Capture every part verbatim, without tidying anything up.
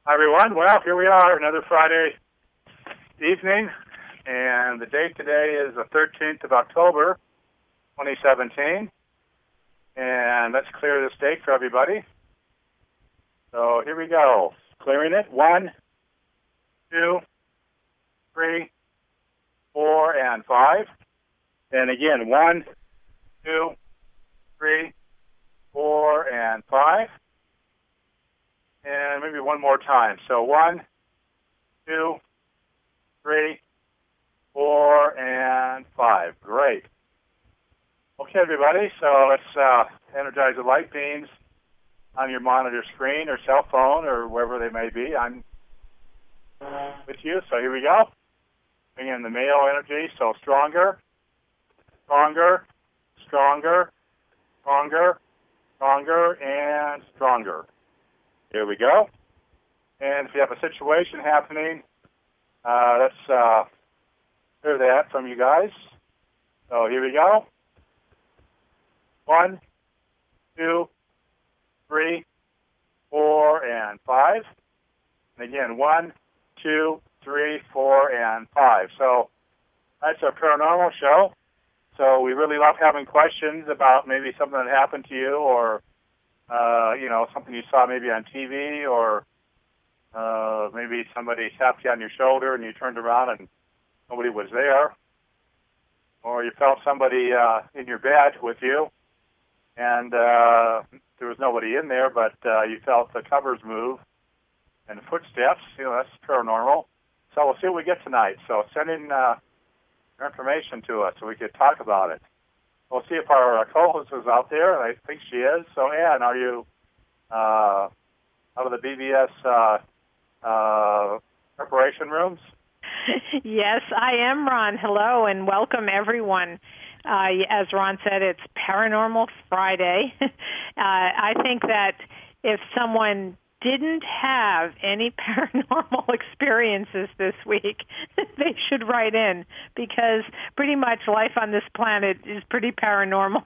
Hi, everyone. Well, here we are, another Friday evening, and the date today is the thirteenth of October, twenty seventeen, and let's clear this date for everybody. So here we go. Clearing it. One, two, three, four, and five. And again, one, two, three, four, and five. And maybe one more time. So one, two, three, four, and five. Great. Okay, everybody. So let's uh, energize the light beams on your monitor screen or cell phone or wherever they may be. I'm with you. So here we go. Bring in the male energy. So stronger, stronger, stronger, stronger, stronger, and stronger. Here we go. And if you have a situation happening, uh, let's uh, hear that from you guys. So here we go. One, two, three, four, and five. And again, one, two, three, four, and five. So that's our paranormal show. So we really love having questions about maybe something that happened to you or Uh, you know, something you saw maybe on T V, or uh, maybe somebody tapped you on your shoulder and you turned around and nobody was there, or you felt somebody uh, in your bed with you and uh, there was nobody in there, but uh, you felt the covers move and footsteps. You know, that's paranormal. So we'll see what we get tonight. So send in uh, your information to us so we could talk about it. We'll see if our uh, co-host is out there, and I think she is. So, Ann, are you uh, out of the B B S uh, uh, preparation rooms? Yes, I am, Ron. Hello, and welcome, everyone. Uh, as Ron said, it's Paranormal Friday. uh, I think that if someone didn't have any paranormal experiences this week, they should write in, because pretty much life on this planet is pretty paranormal.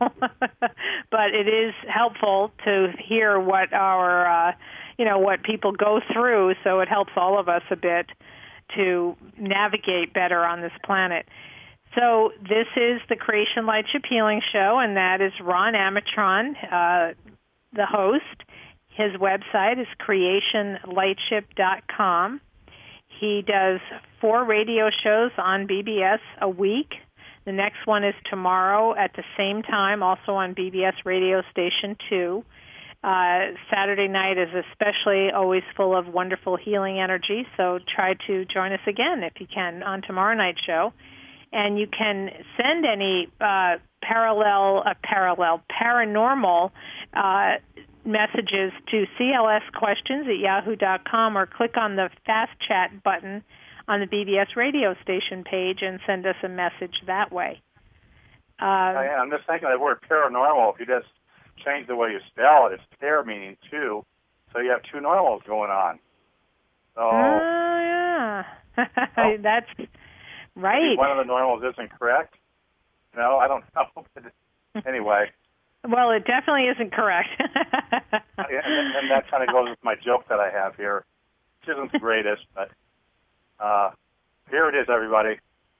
But it is helpful to hear what our, uh, you know, what people go through, so it helps all of us a bit to navigate better on this planet. So this is the Creation Lightship Healing Show, and that is Ron Amatron, uh, the host. His website is creation lightship dot com. He does four radio shows on B B S a week. The next one is tomorrow at the same time, also on B B S Radio Station two. Uh, Saturday night is especially always full of wonderful healing energy, so try to join us again if you can on tomorrow night's show. And you can send any uh, parallel, uh, parallel, paranormal uh messages to C L S questions at yahoo dot com, or click on the Fast Chat button on the B B S radio station page and send us a message that way. Uh, I'm just thinking of the word paranormal. If you just change the way you spell it, it's pair meaning two, so you have two normals going on. So, oh, yeah. Oh, that's right. One of the normals isn't correct. No, I don't know. Anyway. Well, it definitely isn't correct. Yeah, and, and that kind of goes with my joke that I have here, which isn't the greatest, but uh, here it is, everybody.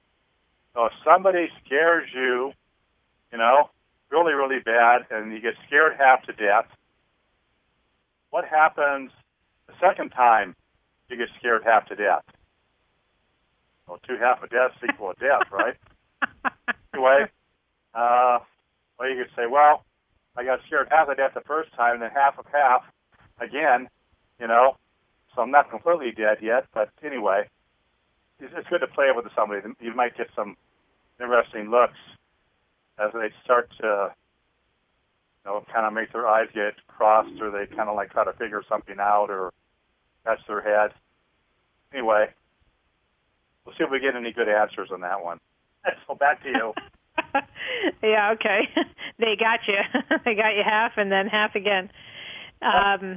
So if somebody scares you, you know, really, really bad, and you get scared half to death, what happens the second time you get scared half to death? Well, two half of deaths equal a death, right? Anyway, uh, well, you could say, well, I got scared half of death the first time, and then half of half again, you know, so I'm not completely dead yet, but anyway, it's, it's good to play with somebody. You might get some interesting looks as they start to, you know, kind of make their eyes get crossed, or they kind of like try to figure something out, or scratch their head. Anyway, we'll see if we get any good answers on that one. So back to you. Yeah, okay. They got you. They got you half and then half again. Um,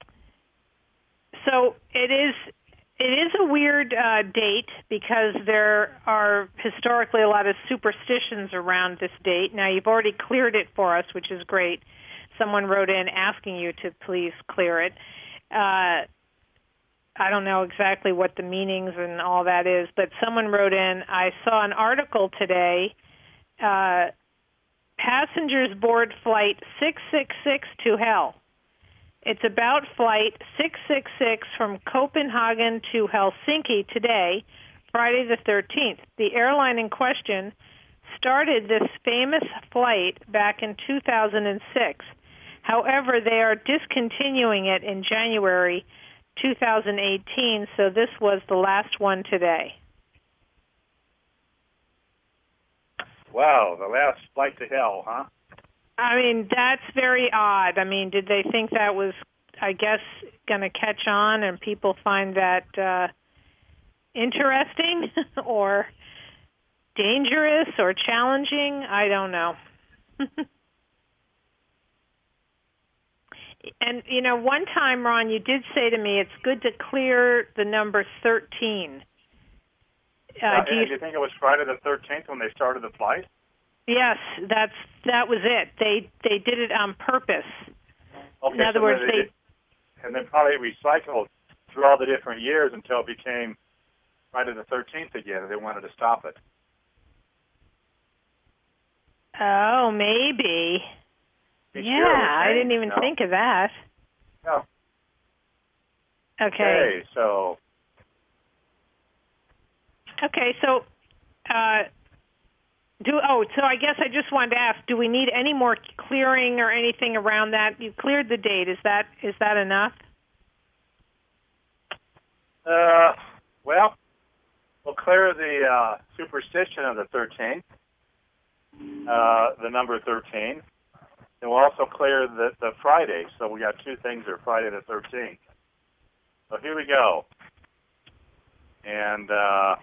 so it is it is a weird uh, date because there are historically a lot of superstitions around this date. Now, you've already cleared it for us, which is great. Someone wrote in asking you to please clear it. Uh, I don't know exactly what the meanings and all that is, but someone wrote in, I saw an article today, uh, passengers board flight six six six to hell. It's about flight six six six from Copenhagen to Helsinki today, Friday the thirteenth. The airline in question started this famous flight back in two thousand six. However, they are discontinuing it in January two thousand eighteen, so this was the last one today. Wow, the last flight to hell, huh? I mean, that's very odd. I mean, did they think that was, I guess, going to catch on and people find that uh, interesting or dangerous or challenging? I don't know. And, you know, one time, Ron, you did say to me it's good to clear the number thirteen. Uh, uh, do you, do you think it was Friday the thirteenth when they started the flight? Yes, that's that was it. They they did it on purpose. Okay, In other so words, they, they, did, and then probably recycled through all the different years until it became Friday the thirteenth again, and they wanted to stop it. Oh, maybe. Be Yeah, sure I didn't even no? think of that. No. Okay. Okay, so Okay, so uh, do oh, so I guess I just wanted to ask: do we need any more clearing or anything around that? You cleared the date. Is that is that enough? uh, well, we'll clear the uh, superstition of the thirteenth, uh, the number thirteen. And we'll also clear the, the Friday. So we got two things there, Friday the thirteenth. So here we go. And uh,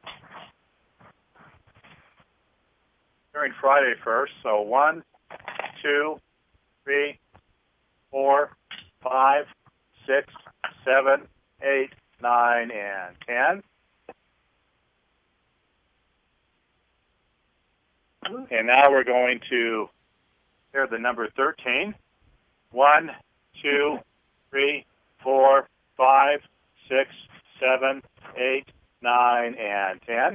clearing Friday first. So one, two, three, four, five, six, seven, eight, nine, and ten. And now we're going to clear the number thirteen. One, two, three, four, five, six, seven, eight, nine, and ten.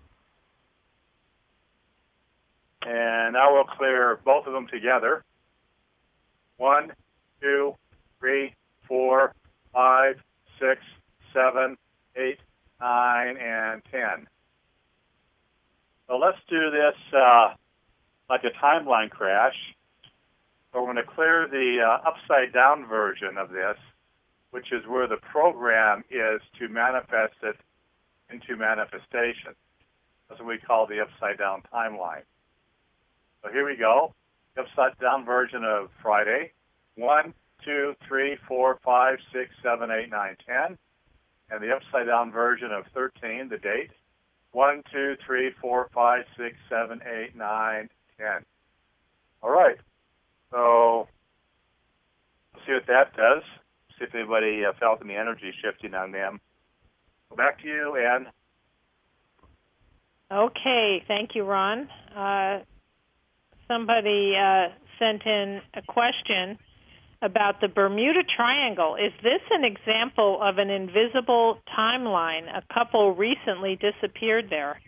And now we'll clear both of them together. One, two, three, four, five, six, seven, eight, nine, and ten. So let's do this uh, like a timeline crash. So we're going to clear the uh, upside down version of this, which is where the program is to manifest it into manifestation. That's what we call the upside down timeline. So here we go. The upside down version of Friday. One, two, three, four, five, six, seven, eight, nine, ten. And the upside down version of thirteen, the date. One, two, three, four, five, six, seven, eight, nine, ten. All right. So we'll see what that does. See if anybody uh, felt any energy shifting on them. So back to you, Ann. Okay, thank you, Ron. Uh, somebody uh, sent in a question about the Bermuda Triangle. Is this an example of an invisible timeline? A couple recently disappeared there.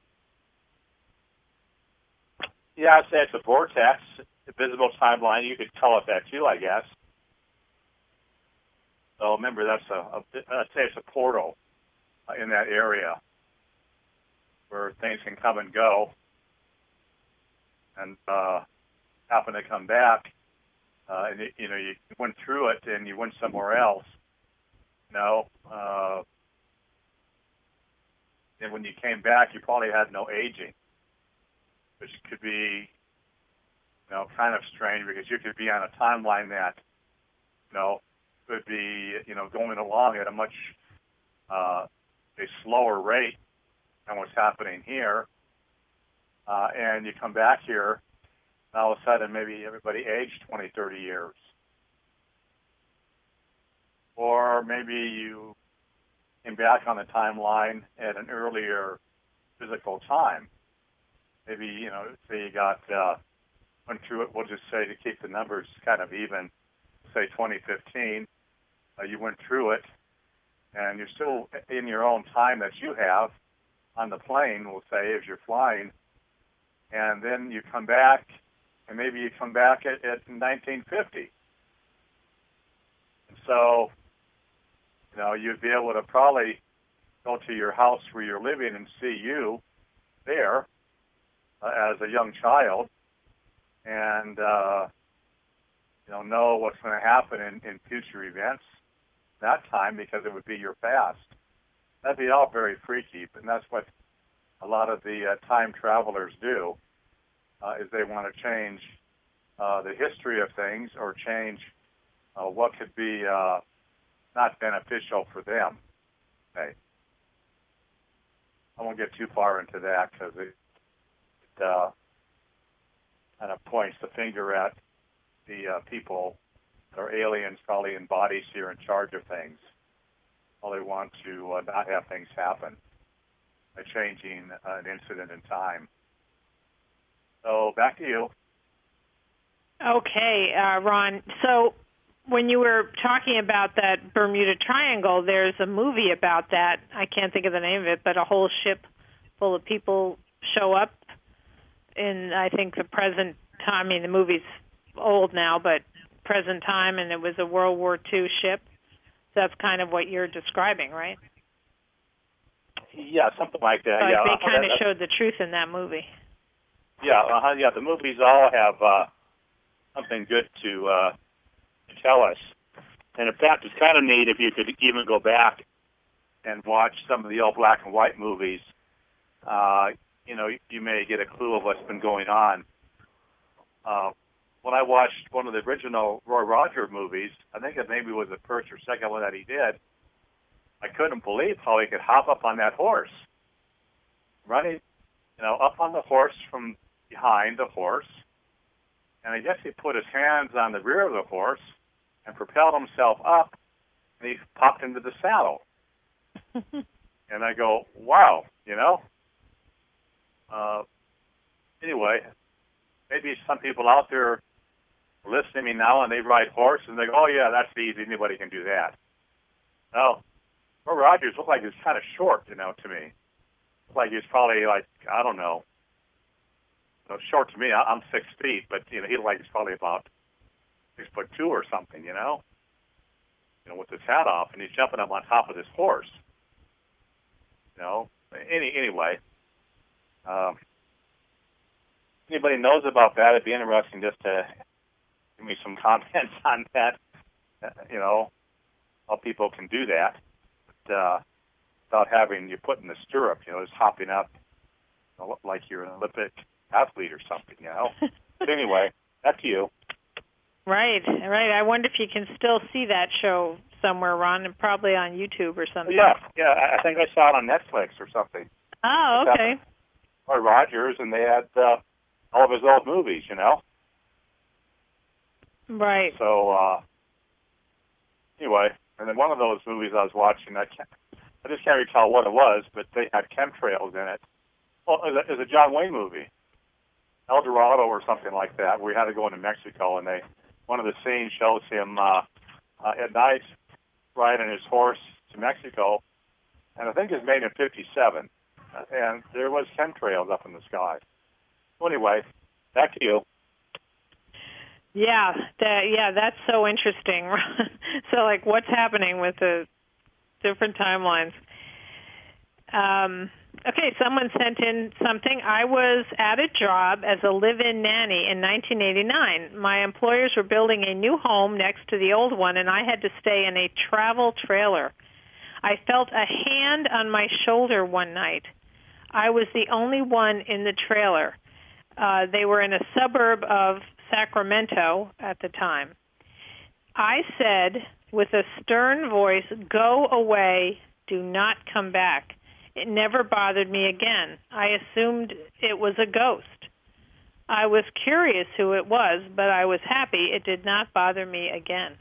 Yeah, I'd say it's a vortex, a visible timeline. You could call it that too, I guess. So remember, that's a, a I'd say it's a portal uh, in that area where things can come and go and uh, happen to come back. Uh, and it, you know, you went through it and you went somewhere else. You know, uh, and when you came back, you probably had no aging, which could be, you know, kind of strange because you could be on a timeline that, you know, could be, you know, going along at a much uh, a slower rate than what's happening here, uh, and you come back here. And all of a sudden, maybe everybody aged twenty, thirty years. Or maybe you came back on the timeline at an earlier physical time. Maybe, you know, say you got, uh, went through it, we'll just say to keep the numbers kind of even, say twenty fifteen, uh, you went through it, and you're still in your own time that you have on the plane, we'll say, as you're flying, and then you come back, and maybe you come back at, at nineteen fifty. And so, you know, you'd be able to probably go to your house where you're living and see you there uh, as a young child, and uh, you know know what's going to happen in, in future events that time, because it would be your past. That'd be all very freaky, and that's what a lot of the uh, time travelers do, uh, is they want to change uh, the history of things, or change uh, what could be uh, not beneficial for them. Okay. I won't get too far into that, because it, it uh, kind of points the finger at the uh, people that are aliens, probably in bodies here in charge of things. All they want to uh, not have things happen by changing uh, an incident in time. So back to you. Okay, uh, Ron. So when you were talking about that Bermuda Triangle, there's a movie about that. I can't think of the name of it, but a whole ship full of people show up in, I think, the present time. I mean, the movie's old now, but present time, and it was a World War Two ship. So that's kind of what you're describing, right? Yeah, something like that. But yeah, they kind of that, showed the truth in that movie. Yeah, uh, yeah. The movies all have uh, something good to, uh, to tell us, and in fact, it's kind of neat if you could even go back and watch some of the old black and white movies. Uh, you know, you may get a clue of what's been going on. Uh, when I watched one of the original Roy Rogers movies, I think it maybe was the first or second one that he did, I couldn't believe how he could hop up on that horse, running, you know, up on the horse from behind the horse, and I guess he put his hands on the rear of the horse and propelled himself up, and he popped into the saddle. And I go, wow, you know. Uh, anyway, maybe some people out there listening to me now, and they ride horse, and they go, oh, yeah, that's easy. Anybody can do that. No. Roy Rogers looked like he was kind of short, you know, to me. Looked like he was probably, like, I don't know, you know, short to me. I, I'm six feet, but, you know, he looked like he's probably about six foot two or something, you know, you know, with his hat off, and he's jumping up on top of this horse. You know, any anyway. Um, anybody knows about that, it'd be interesting just to give me some comments on that, uh, you know, how people can do that, but, uh, without having you put in the stirrup, you know, just hopping up, you know, like you're an Olympic athlete or something, you know. But anyway, back to you. Right, right. I wonder if you can still see that show somewhere, Ron, and probably on YouTube or something. Yeah, yeah. I think I saw it on Netflix or something. Oh, okay. Roy Rogers, and they had uh, all of his old movies, you know. Right. So uh, anyway, and then one of those movies I was watching, I can't, I just can't recall what it was, but they had chemtrails in it. Well, it was a, it was a John Wayne movie, El Dorado or something like that, where he had to go into Mexico, and they one of the scenes shows him uh, uh, at night riding his horse to Mexico, and I think it was made in fifty-seven, uh, and there was chemtrails up in the sky. So anyway, back to you. Yeah, that, yeah, that's so interesting. So, like, what's happening with the different timelines? Um, okay, someone sent in something. I was at a job as a live-in nanny in nineteen eighty-nine. My employers were building a new home next to the old one, and I had to stay in a travel trailer. I felt a hand on my shoulder one night. I was the only one in the trailer. Uh, they were in a suburb of Sacramento at the time. I said with a stern voice, "Go away, do not come back." It never bothered me again. I assumed it was a ghost. I was curious who it was, but I was happy it did not bother me again.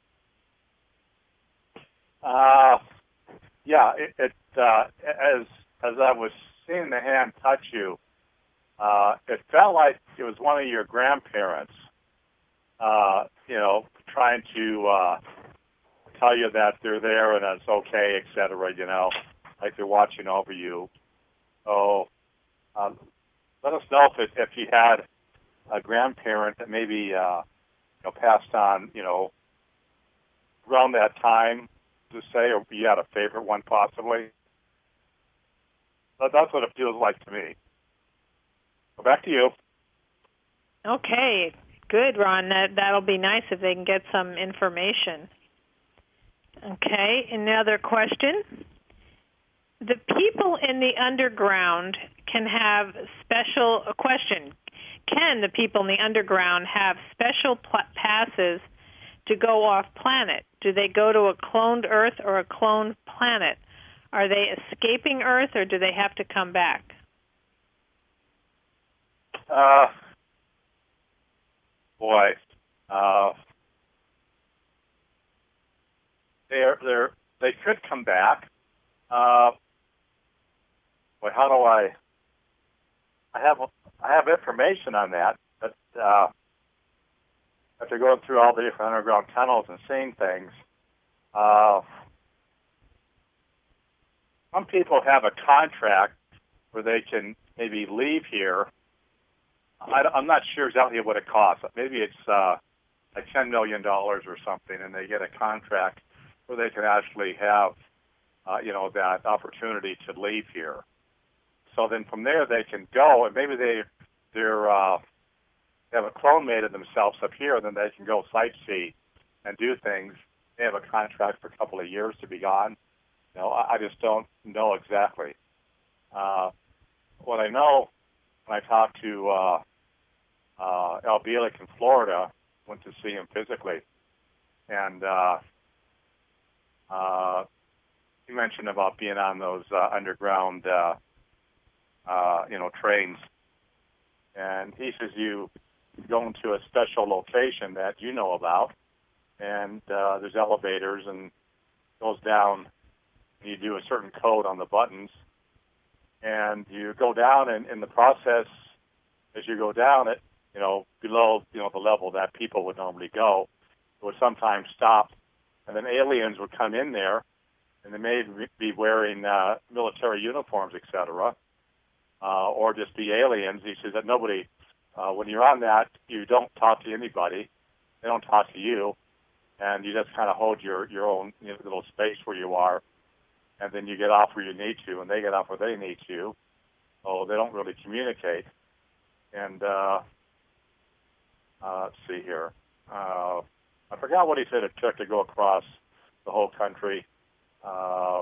Uh, yeah, it, it uh, as as I was seeing the hand touch you, uh, it felt like it was one of your grandparents, uh, you know, trying to uh, tell you that they're there and it's okay, et cetera, you know, like they're watching over you. So um, let us know if, it, if you had a grandparent that maybe uh, you know, passed on, you know, around that time, to say, or you had a favorite one possibly. But that's what it feels like to me. So back to you. Okay, good, Ron. That, that'll be nice if they can get some information. Okay, another question. The people in the underground can have special, a question, can the people in the underground have special pl- passes to go off planet? Do they go to a cloned Earth or a cloned planet? Are they escaping Earth or do they have to come back? Uh, boy, uh, they're, they're, they could come back. Uh, boy, how do I, I have, I have information on that, but, uh, after going through all the different underground tunnels and seeing things, uh, some people have a contract where they can maybe leave here. I, I'm not sure exactly what it costs. Maybe it's uh, like ten million dollars or something, and they get a contract where they can actually have, uh, you know, that opportunity to leave here. So then from there they can go, and maybe they they're uh, they have a clone made of themselves up here, and then they can go sightsee and do things. They have a contract for a couple of years to be gone. You know, I, I just don't know exactly. Uh, what I know when I talked to uh, uh, Al Bielek in Florida, went to see him physically, and uh, uh, he mentioned about being on those uh, underground, uh, uh, you know, trains. And he says you go into a special location that you know about, and uh, there's elevators, and it goes down. You do a certain code on the buttons, and you go down, and in the process, as you go down it, you know, below, you know, the level that people would normally go, it would sometimes stop, and then aliens would come in there, and they may be wearing uh, military uniforms, et cetera, uh, or just be aliens. He says that nobody, uh, when you're on that, you don't talk to anybody. They don't talk to you, and you just kind of hold your, your own, you know, little space where you are, and then you get off where you need to, and they get off where they need to. So they don't really communicate. And uh, uh, let's see here. Uh, I forgot what he said it took to go across the whole country. Uh,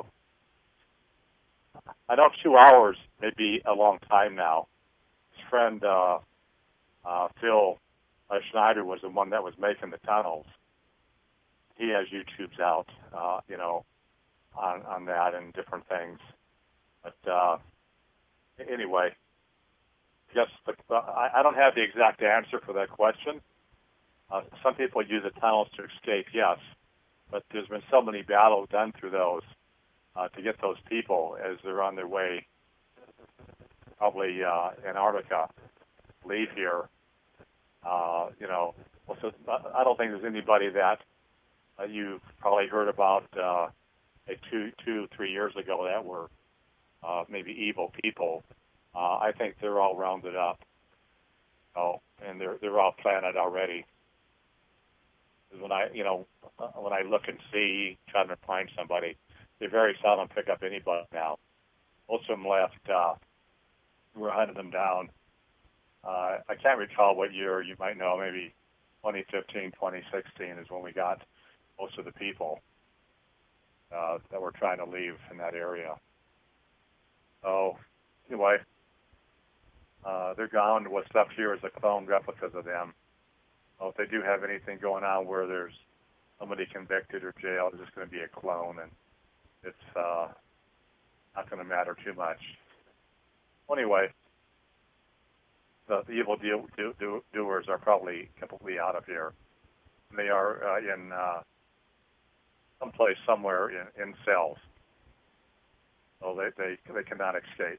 I know two hours may be a long time now. His friend uh, uh, Phil uh, Schneider was the one that was making the tunnels. He has YouTubes out, uh, you know, on, on that and different things. But uh, anyway, I guess the, I, I don't have the exact answer for that question. Uh, some people use the tunnels to escape, yes, but there's been so many battles done through those uh, to get those people as they're on their way, probably uh, Antarctica, leave here. Uh, you know, so I don't think there's anybody that uh, you've probably heard about uh, two, two, three years ago that were uh, maybe evil people. Uh, I think they're all rounded up. Oh, and they're they're all planted already. When I, you know, when I look and see, trying to find somebody, they very seldom pick up anybody now. Most of them left. Uh, we're hunting them down. Uh, I can't recall what year. You might know, maybe twenty fifteen, twenty sixteen is when we got most of the people uh, that were trying to leave in that area. So, anyway, uh, they're gone. What's left here is a clone replicas of them. Well, if they do have anything going on where there's somebody convicted or jailed, it's just going to be a clone, and it's uh, not going to matter too much. Well, anyway, the, the evil do, do, do, doers are probably completely out of here. They are uh, in uh, someplace somewhere in, in cells, so they, they, they cannot escape.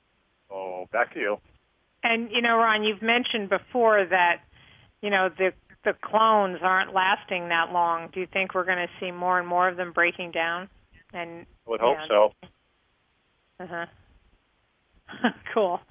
So back to you. And, you know, Ron, you've mentioned before that, you know, the the clones aren't lasting that long, do you think we're going to see more and more of them breaking down? And I would hope yeah. so. Uh-huh. Cool.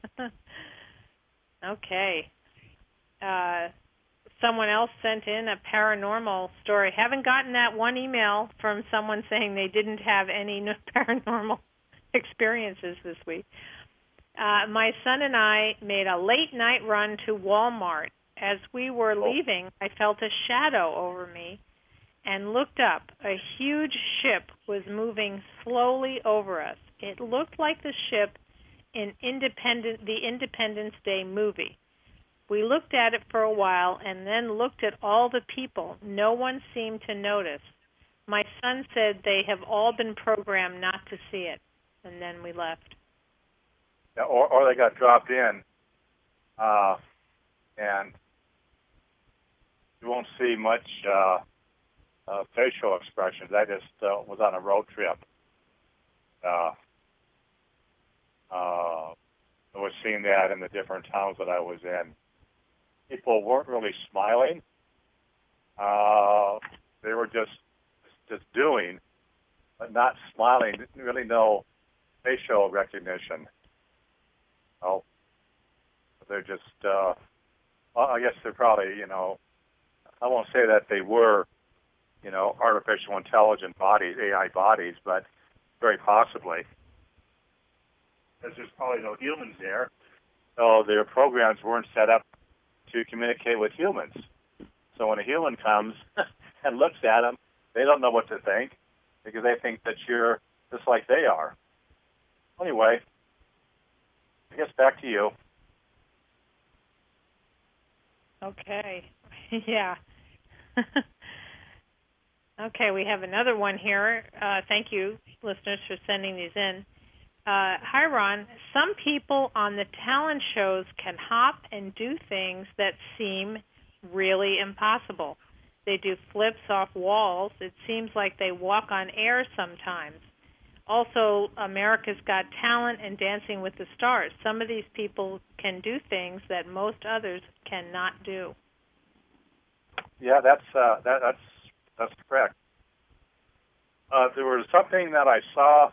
Okay. Uh, someone else sent in a paranormal story. Haven't gotten that one email from someone saying they didn't have any paranormal experiences this week. Uh, my son and I made a late night run to Walmart. As we were leaving, I felt a shadow over me and looked up. A huge ship was moving slowly over us. It looked like the ship in Independent, the Independence Day movie. We looked at it for a while and then looked at all the people. No one seemed to notice. My son said they have all been programmed not to see it, and then we left. Yeah, or, or they got dropped in, uh, and you won't see much uh, uh, facial expressions. I just uh, was on a road trip. Uh, uh, I was seeing that in the different towns that I was in. People weren't really smiling. Uh, they were just just doing, but not smiling. Didn't really know facial recognition. Oh, they're just. Uh, well, I guess they're probably, you know. I won't say that they were, you know, artificial intelligent bodies, A I bodies, but very possibly. Because there's probably no humans there, so their programs weren't set up to communicate with humans. So when a human comes and looks at them, they don't know what to think because they think that you're just like they are. Anyway, I guess back to you. Okay. Yeah. Okay, we have another one here. Uh, thank you, listeners, for sending these in. Uh, hi, Ron. Some people on the talent shows can hop and do things that seem really impossible. They do flips off walls. It seems like they walk on air sometimes. Also, America's Got Talent and Dancing with the Stars. Some of these people can do things that most others cannot do. Yeah, that's uh, that, that's that's correct. Uh, there was something that I saw.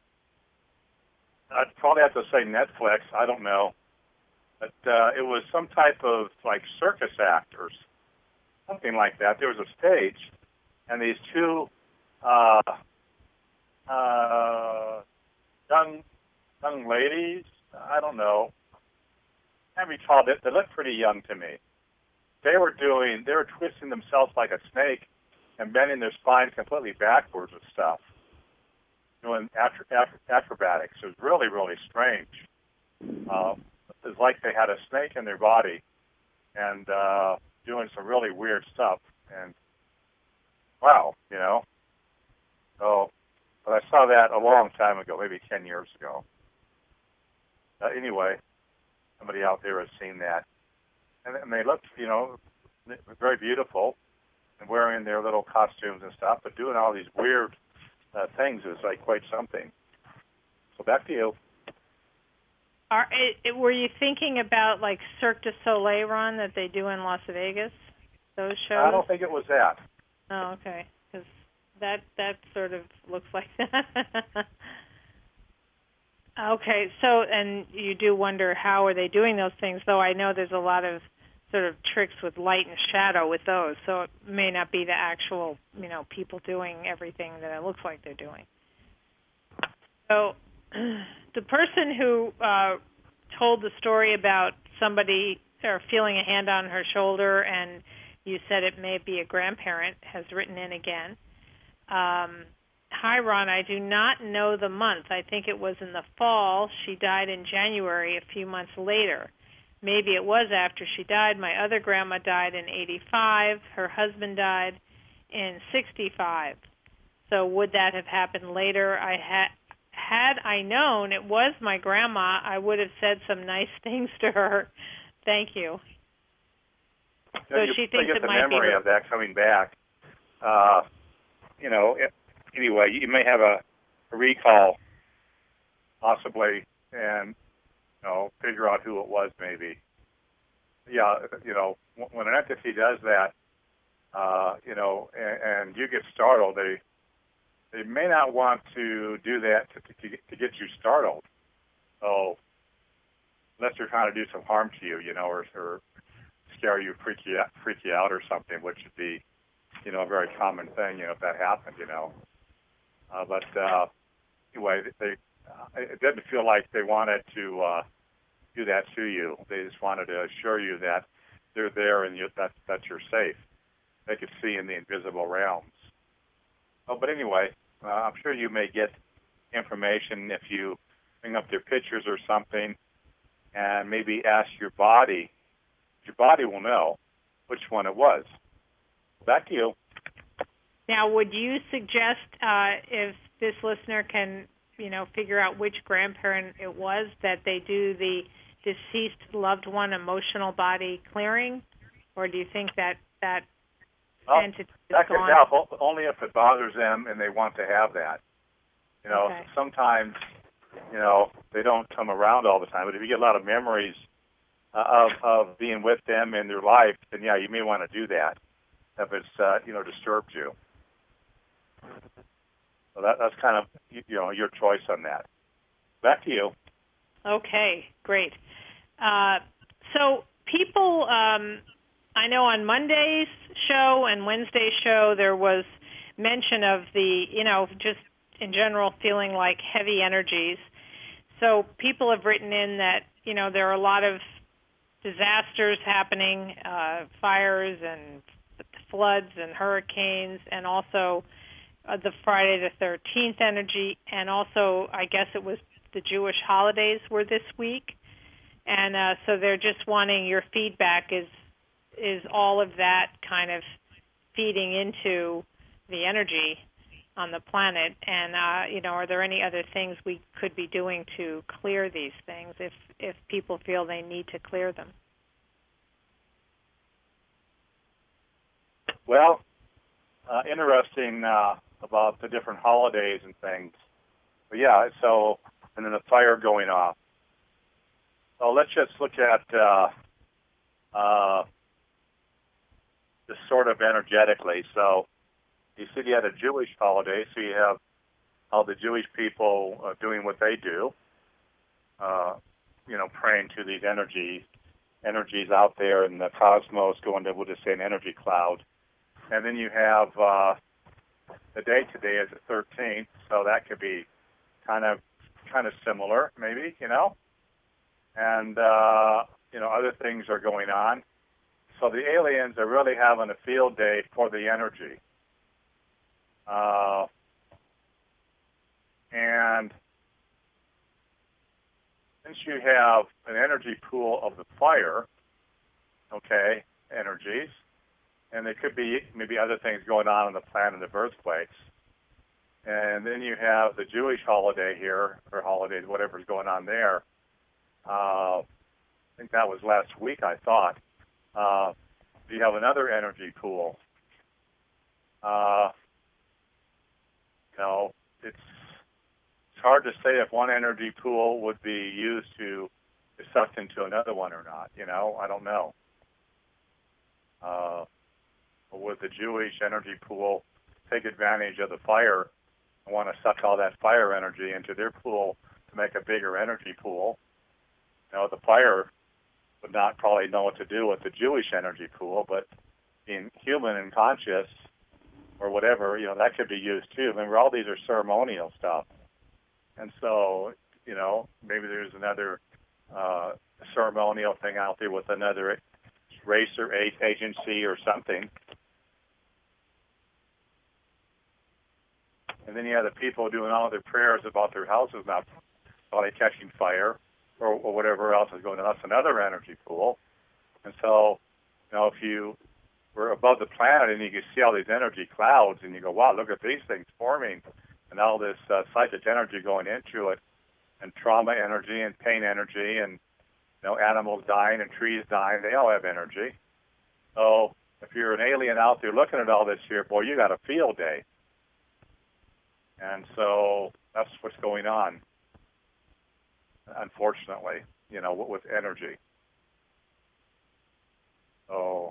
I'd probably have to say Netflix. I don't know, but uh, it was some type of like circus actors, something like that. There was a stage, and these two uh, uh, young young ladies. I don't know. I recall that they looked pretty young to me. They were doing. They were twisting themselves like a snake and bending their spines completely backwards and stuff. Doing acro- acro- acrobatics. It was really, really strange. Uh, it was like they had a snake in their body and uh, doing some really weird stuff. And wow, you know. So, but I saw that a long time ago, maybe ten years ago. Uh, anyway, somebody out there has seen that, and, and they looked, you know, very beautiful and wearing their little costumes and stuff, but doing all these weird Uh, things is like quite something. So back to you. Are it, it, were you thinking about like Cirque du Soleil, Ron, that they do in Las Vegas? Those shows? I don't think it was that. Oh, okay. Because that that sort of looks like that. Okay. So, and you do wonder how are they doing those things? Though I know there's a lot of sort of tricks with light and shadow with those, so it may not be the actual, you know, people doing everything that it looks like they're doing. So the person who uh, told the story about somebody or feeling a hand on her shoulder, and you said it may be a grandparent, has written in again. Um, Hi, Ron. I do not know the month. I think it was in the fall. She died in January, a few months later. Maybe it was after she died. My other grandma died in eighty-five. Her husband died in sixty-five. So would that have happened later? I had had I known it was my grandma, I would have said some nice things to her. Thank you. You So know, you she thinks get it the might memory be of that coming back. Uh, you know, it, anyway, you may have a, a recall, possibly, and you know, figure out who it was, maybe. yeah, you know, when an entity does that, uh, you know, and, and you get startled, they they may not want to do that to, to, to get you startled. So unless they're trying to do some harm to you, you know, or, or scare you, freak you, out, freak you out or something, which would be, you know, a very common thing, you know, if that happened, you know. Uh, but uh, anyway, they uh, it didn't feel like they wanted to uh, do that to you. They just wanted to assure you that they're there and you, that that you're safe. They could see in the invisible realms. Oh, but anyway, uh, I'm sure you may get information if you bring up their pictures or something, and maybe ask your body. Your body will know which one it was. Back to you. Now, would you suggest uh, if this listener can, you know, figure out which grandparent it was, that they do the deceased loved one emotional body clearing, or do you think that that well, entity is that could gone? help only if it bothers them and they want to have that. You know, Okay. sometimes, you know, they don't come around all the time, but if you get a lot of memories uh, of of being with them in their life, then yeah, you may want to do that if it's uh, you know disturbed you. So that that's kind of you know your choice on that. Back to you. Okay, great. Uh, so people, um, I know on Monday's show and Wednesday's show there was mention of the, you know, just in general feeling like heavy energies. So people have written in that, you know, there are a lot of disasters happening, uh, fires and floods and hurricanes, and also uh, the Friday the thirteenth energy, and also I guess it was the Jewish holidays were this week. And uh, so they're just wanting your feedback. Is is all of that kind of feeding into the energy on the planet? And, uh, you know, are there any other things we could be doing to clear these things if, if people feel they need to clear them? Well, uh, interesting uh, about the different holidays and things. But yeah, so, and then the fire going off. So let's just look at uh, uh, this sort of energetically. So you said you had a Jewish holiday, so you have all the Jewish people uh, doing what they do, uh, you know, praying to these energies, energies out there in the cosmos, going to, we'll just say, an energy cloud. And then you have uh, the date today is the thirteenth, so that could be kind of kind of similar, maybe, you know. And, uh, you know, other things are going on. So the aliens are really having a field day for the energy. Uh, and since you have an energy pool of the fire, okay, energies, and there could be maybe other things going on on the planet of earthquakes. And then you have the Jewish holiday here, or holidays, whatever's going on there. Uh, I think that was last week, I thought. Uh, you have another energy pool. Uh, you know, it's, it's hard to say if one energy pool would be used to be sucked into another one or not. You know, I don't know. Uh, would the Jewish energy pool take advantage of the fire and want to suck all that fire energy into their pool to make a bigger energy pool? You know, the fire would not probably know what to do with the Jewish energy pool, but being human and conscious or whatever, you know, that could be used too. Remember, all these are ceremonial stuff. And so, you know, maybe there's another uh, ceremonial thing out there with another race or agency or something. And then you have the people doing all their prayers about their houses not probably catching fire, or, or whatever else is going on. That's another energy pool. And so, you know, if you were above the planet and you could see all these energy clouds and you go, wow, look at these things forming and all this uh, psychic energy going into it, and trauma energy and pain energy and, you know, animals dying and trees dying, they all have energy. So if you're an alien out there looking at all this here, boy, you got a field day. And so that's what's going on, unfortunately, you know, with energy. So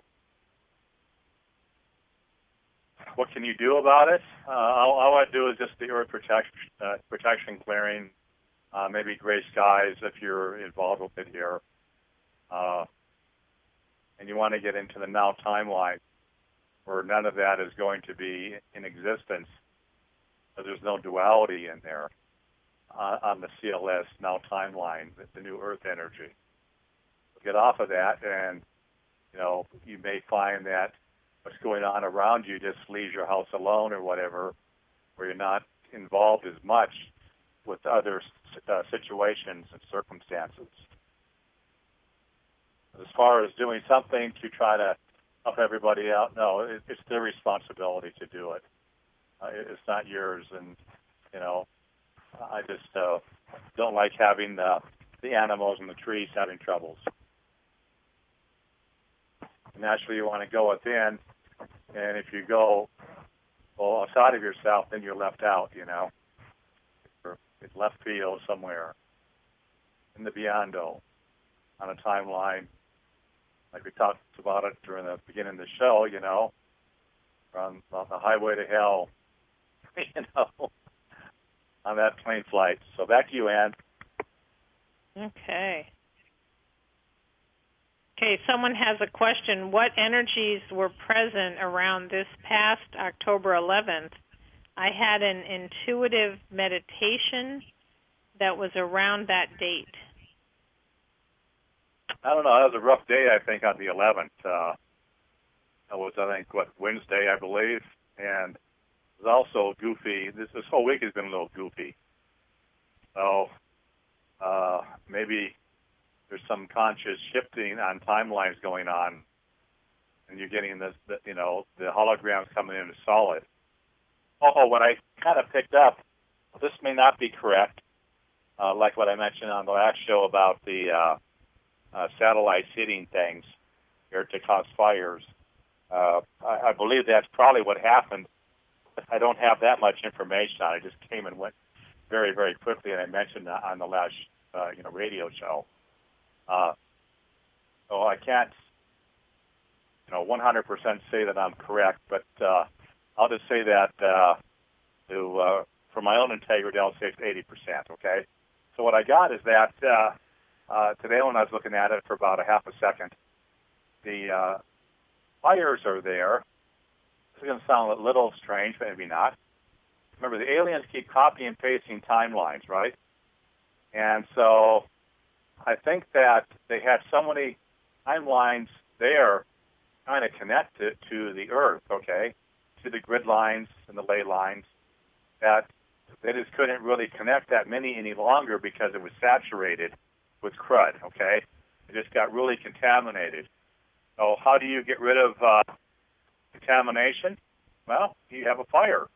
what can you do about it? Uh, all, all I do is just the earth protection, uh, protection clearing, uh, maybe gray skies if you're involved with it here. Uh, and you want to get into the now timeline where none of that is going to be in existence. So there's no duality in there uh, on the C L S now timeline, the, the new earth energy. Get off of that, and you know you may find that what's going on around you just leaves your house alone or whatever, where you're not involved as much with other uh, situations and circumstances. As far as doing something to try to help everybody out, no, it, it's their responsibility to do it. Uh, it it's not yours, and you know, I just uh, don't like having the, the animals and the trees having troubles. Naturally, you want to go within, and if you go well outside of yourself, then you're left out, you know. You're in left field somewhere in the beyond-o, on a timeline, like we talked about it during the beginning of the show, you know, on, on the highway to hell, you know, on that plane flight. So back to you, Ann. Okay. Okay, someone has a question. What energies were present around this past October eleventh? I had an intuitive meditation that was around that date. I don't know. That was a rough day, I think, on the eleventh. Uh, that was, I think, what, Wednesday, I believe. And it was also goofy. This, this whole week has been a little goofy. So uh, maybe there's some conscious shifting on timelines going on, and you're getting this, the, you know, the holograms coming into solid. Oh, what I kind of picked up, this may not be correct, uh, like what I mentioned on the last show about the uh, uh, satellites hitting things here to cause fires. Uh, I, I believe that's probably what happened. I don't have that much information on it. It just came and went very, very quickly, and I mentioned that on the last uh, you know, radio show. Uh, so I can't, you know, one hundred percent say that I'm correct, but uh, I'll just say that uh, to uh, for my own integrity, I'll say it's eighty percent. Okay. So what I got is that uh, uh, today when I was looking at it for about a half a second, the uh, fires are there. This is going to sound a little strange, but maybe not. Remember, the aliens keep copying and pasting timelines, right? And so I think that they had so many timelines there kind of connected to the Earth, okay, to the grid lines and the ley lines, that they just couldn't really connect that many any longer because it was saturated with crud, okay? It just got really contaminated. So how do you get rid of uh, contamination? Well, you have a fire.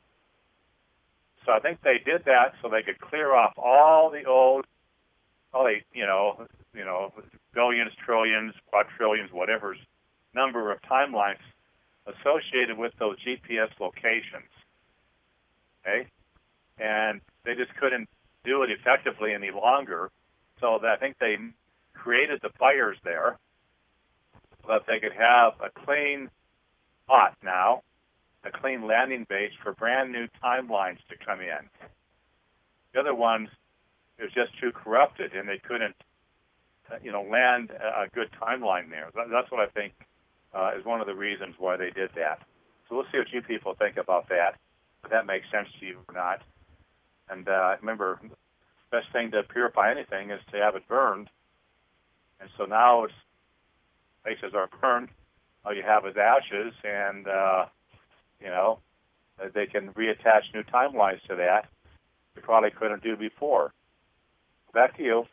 So I think they did that so they could clear off all the old, probably, you know, you know, billions, trillions, quadrillions, whatever's number of timelines associated with those G P S locations. Okay? And they just couldn't do it effectively any longer. So that I think they created the fires there so that they could have a clean spot now, a clean landing base for brand new timelines to come in. The other ones, it was just too corrupted, and they couldn't, uh, you know, land a, a good timeline there. That, that's what I think uh, is one of the reasons why they did that. So we'll see what you people think about that, if that makes sense to you or not. And uh, remember, the best thing to purify anything is to have it burned. And so now it's, places are burned. All you have is ashes, and, uh, you know, they can reattach new timelines to that. You probably couldn't do before. Back to you.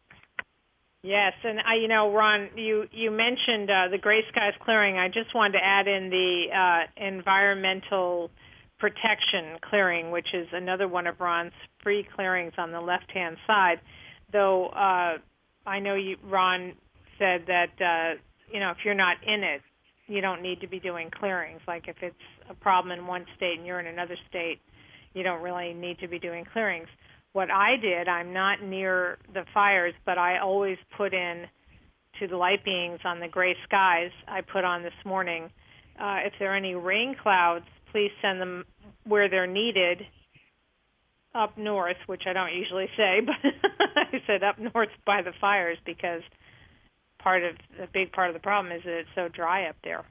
Yes, and I, you know, Ron, you you mentioned uh, the Gray Skies clearing. I just wanted to add in the uh, environmental protection clearing, which is another one of Ron's free clearings on the left-hand side. Though uh, I know you, Ron said that uh, you know, if you're not in it, you don't need to be doing clearings. Like if it's a problem in one state and you're in another state, you don't really need to be doing clearings. What I did, I'm not near the fires, but I always put in to the light beings on the gray skies, I put on this morning, uh, if there are any rain clouds, please send them where they're needed up north, which I don't usually say, but I said up north by the fires because part of a big part of the problem is that it's so dry up there.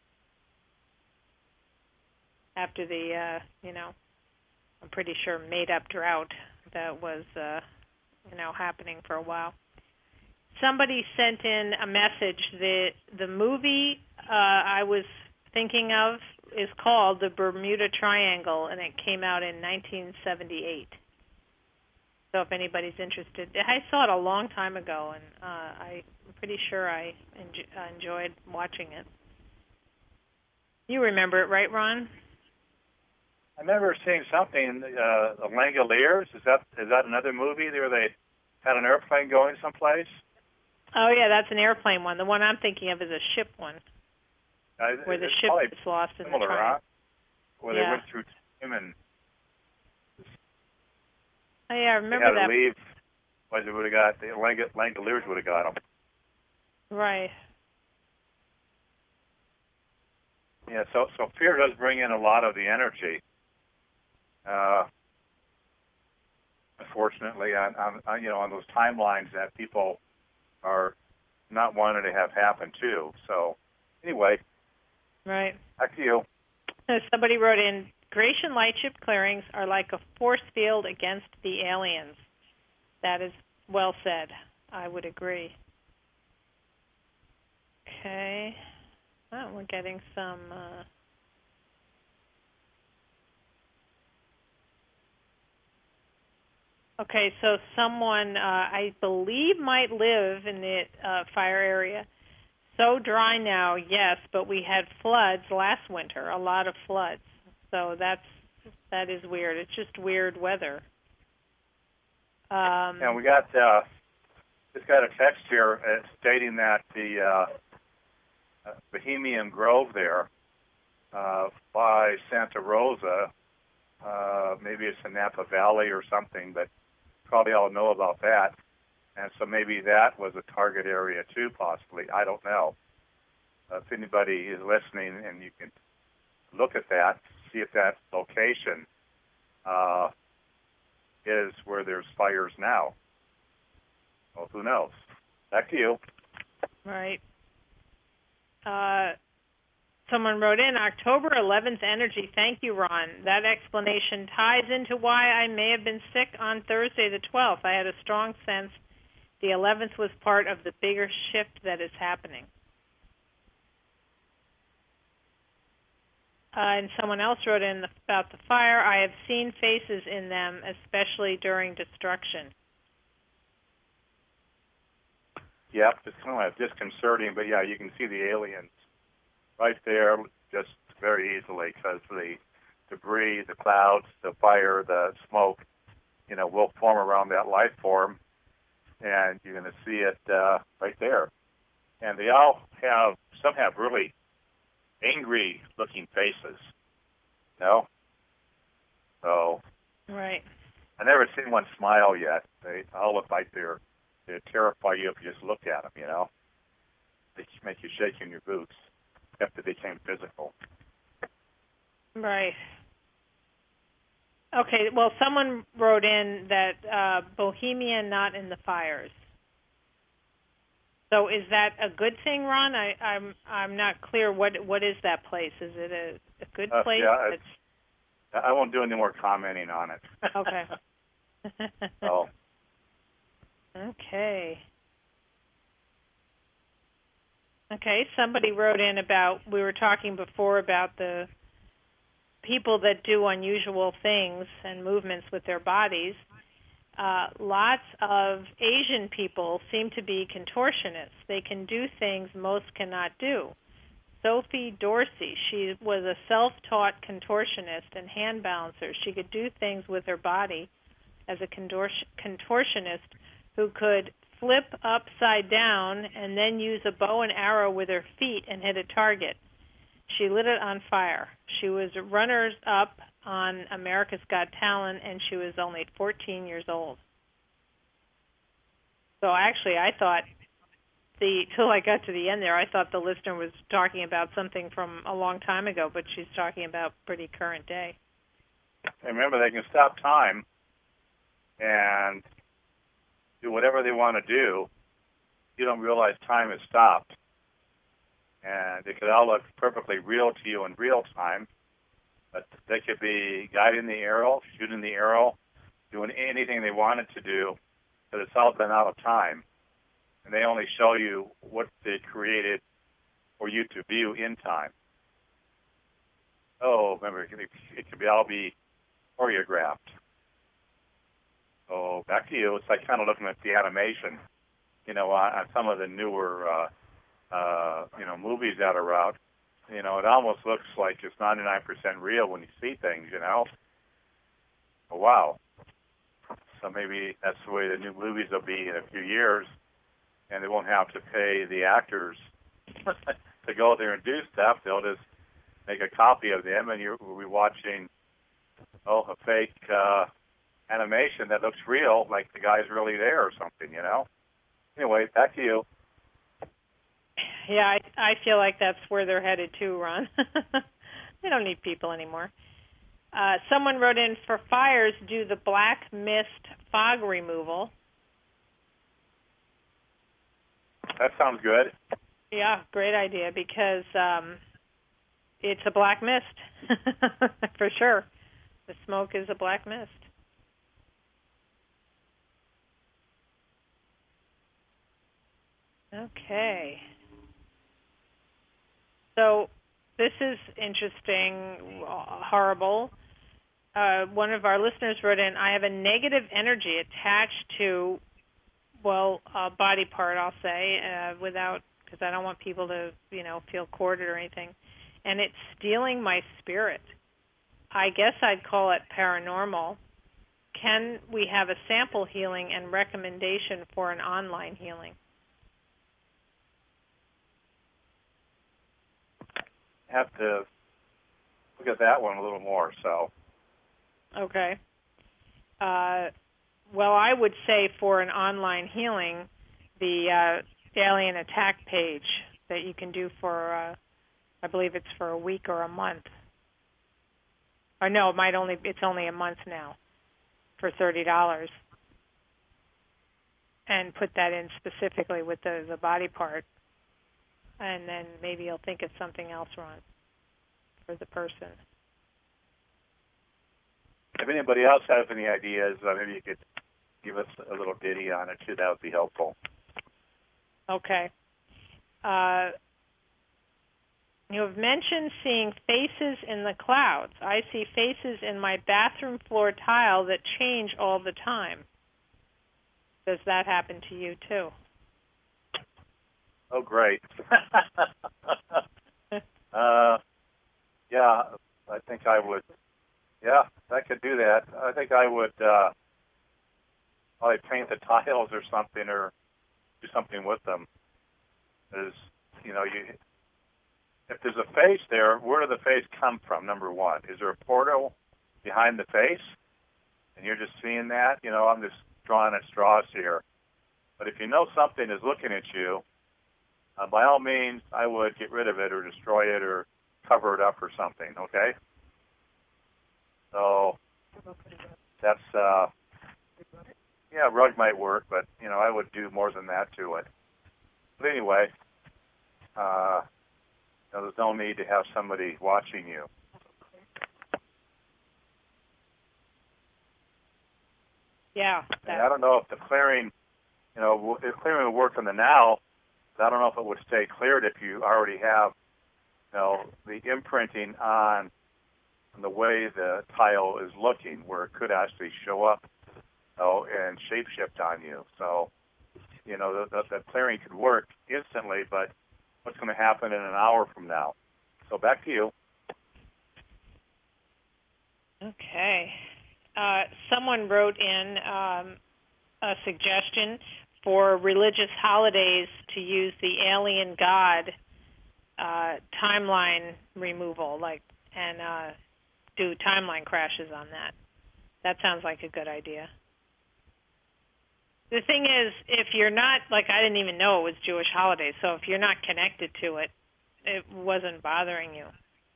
After the, uh, you know, I'm pretty sure made-up drought that was, uh, you know, happening for a while. Somebody sent in a message that the movie uh, I was thinking of is called The Bermuda Triangle, and it came out in nineteen seventy-eight. So if anybody's interested, I saw it a long time ago, and uh, I'm pretty sure I enj- enjoyed watching it. You remember it, right, Ron? I remember seeing something, uh, The Langoliers. Is that is that another movie where they had an airplane going someplace? Oh, yeah, that's an airplane one. The one I'm thinking of is a ship one, uh, where the ship is lost in the triangle. Huh? Where yeah. they went through time and oh, yeah, I remember they had that. to leave. Was it would have got the Lang- Langoliers would have got them. Right. Yeah. So so fear does bring in a lot of the energy. Uh, unfortunately, on, on, on you know on those timelines that people are not wanting to have happen too. So anyway, right. Back to you. Somebody wrote in, Gratian lightship clearings are like a force field against the aliens. That is well said. I would agree. Okay. Oh, we're getting some... Uh, Okay, so someone, uh, I believe, might live in the uh, fire area. So dry now, yes, but we had floods last winter, a lot of floods. So that's that is weird. It's just weird weather. Um, and we got uh, just got a text here uh, stating that the uh, uh, Bohemian Grove there uh, by Santa Rosa, uh, maybe it's in Napa Valley or something, but probably all know about that. And so maybe that was a target area too, possibly. I don't know. Uh, if anybody is listening and you can look at that, see if that location uh, is where there's fires now. Well, who knows? Back to you. Right. Uh, someone wrote in, October eleventh energy. Thank you, Ron. That explanation ties into why I may have been sick on Thursday the twelfth. I had a strong sense the eleventh was part of the bigger shift that is happening. Uh, and someone else wrote in about the fire. I have seen faces in them, especially during destruction. Yeah, it's kind of disconcerting, but yeah, you can see the aliens right there just very easily because the debris, the clouds, the fire, the smoke, you know, will form around that life form, and you're going to see it uh, right there. And they all have, some have really angry-looking faces, you know? So, right. I've never seen one smile yet. They all look like they're, they terrify you if you just look at them, you know? They make you shake in your boots after they became physical. Right. Okay, well, someone wrote in that uh, Bohemia not in the fires. So is that a good thing, Ron? I, I'm I'm not clear. What what is that place? Is it a, a good Uh, place? yeah, it's, I won't do any more commenting on it. Okay. So. Okay. Okay, somebody wrote in about, we were talking before about the people that do unusual things and movements with their bodies. Uh, lots of Asian people seem to be contortionists. They can do things most cannot do. Sophie Dorsey, she was a self-taught contortionist and hand balancer. She could do things with her body as a contortionist who could flip upside down and then use a bow and arrow with her feet and hit a target. She lit it on fire. She was runners-up on America's Got Talent, and she was only fourteen years old. So actually, I thought the till I got to the end there. I thought the listener was talking about something from a long time ago, but she's talking about pretty current day. And remember, they can stop time and do whatever they want to do. You don't realize time has stopped. And it could all look perfectly real to you in real time, but they could be guiding the arrow, shooting the arrow, doing anything they wanted to do, but it's all been out of time. And they only show you what they created for you to view in time. Oh, remember, it could, be, it could be all be choreographed. So back to you. It's like kind of looking at the animation, you know, on, on some of the newer, uh, uh, you know, movies that are out. You know, it almost looks like it's ninety-nine percent real when you see things, you know. Oh, wow. So maybe that's the way the new movies will be in a few years, and they won't have to pay the actors to go there and do stuff. They'll just make a copy of them, and you'll be watching, oh, a fake uh, animation that looks real, like the guy's really there or something, you know? Anyway, back to you. Yeah, I, I feel like that's where they're headed too, Ron. They don't need people anymore. Uh, someone wrote in, for fires, do the black mist fog removal. That sounds good. Yeah, great idea, because um, it's a black mist, for sure. The smoke is a black mist. Okay. So this is interesting, horrible. Uh, one of our listeners wrote in, I have a negative energy attached to, well, a body part, I'll say, uh, without, because I don't want people to, you know, feel courted or anything, and it's stealing my spirit. I guess I'd call it paranormal. Can we have a sample healing and recommendation for an online healing? Have to look at that one a little more, so. Okay. Uh, well, I would say for an online healing, the uh, alien attack page that you can do for, uh, I believe it's for a week or a month. Or no, it might only, it's only a month now for thirty dollars. And put that in specifically with the, the body part. And then maybe you'll think it's something else, Ron, for the person. If anybody else has any ideas, uh, maybe you could give us a little ditty on it, too. That would be helpful. Okay. Uh, you have mentioned seeing faces in the clouds. I see faces in my bathroom floor tile that change all the time. Does that happen to you, too? Oh, great. uh, yeah, I think I would. Yeah, I could do that. I think I would uh, probably paint the tiles or something, or do something with them. Because, you know, you if there's a face there, where did the face come from, number one? Is there a portal behind the face? And you're just seeing that? You know, I'm just drawing at straws here. But if you know something is looking at you, Uh, by all means, I would get rid of it or destroy it or cover it up or something, okay? So that's, uh, yeah, rug might work, but, you know, I would do more than that to it. But anyway, uh, you know, there's no need to have somebody watching you. Yeah. And I don't know if the clearing, you know, if clearing would work on the now, I don't know if it would stay cleared if you already have, you know, the imprinting on the way the tile is looking, where it could actually show up, you know, and shapeshift on you. So, you know, the, the, the clearing could work instantly, but what's going to happen in an hour from now? So back to you. Okay. Uh, someone wrote in um, a suggestion for religious holidays to use the alien god uh, timeline removal, like, and uh, do timeline crashes on that. That sounds like a good idea. The thing is, if you're not, like, I didn't even know it was Jewish holiday, so if you're not connected to it, it wasn't bothering you.